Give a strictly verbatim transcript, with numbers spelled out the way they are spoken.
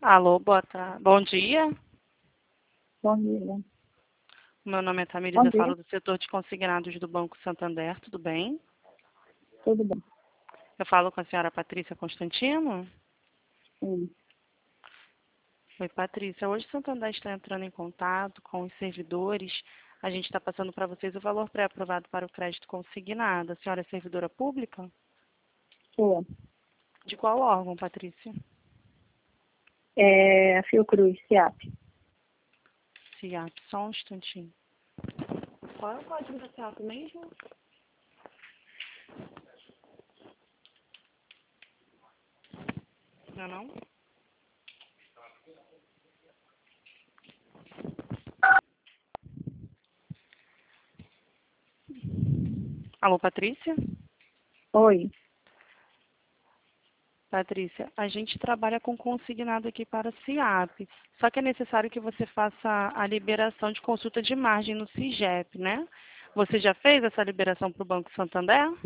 Alô, boa tarde. Bom dia. Bom dia. Meu nome é Tamires, Bom eu dia. falo do setor de consignados do Banco Santander, tudo bem? Tudo bem? Eu falo com a senhora Patrícia Constantino? Sim. Oi, Patrícia. Hoje o Santander está entrando em contato com os servidores. A gente está passando para vocês o valor pré-aprovado para o crédito consignado. A senhora é servidora pública? Sou. De qual órgão, Patrícia? É a Fiocruz, SIAP. SIAP, só um instantinho. Qual é o código da SIAP mesmo? Não, é não? Alô, Patrícia? Oi. Patrícia, a gente trabalha com consignado aqui para o SIAP, só que é necessário que você faça a liberação de consulta de margem no SIGEP, né? Você já fez essa liberação para o Banco Santander?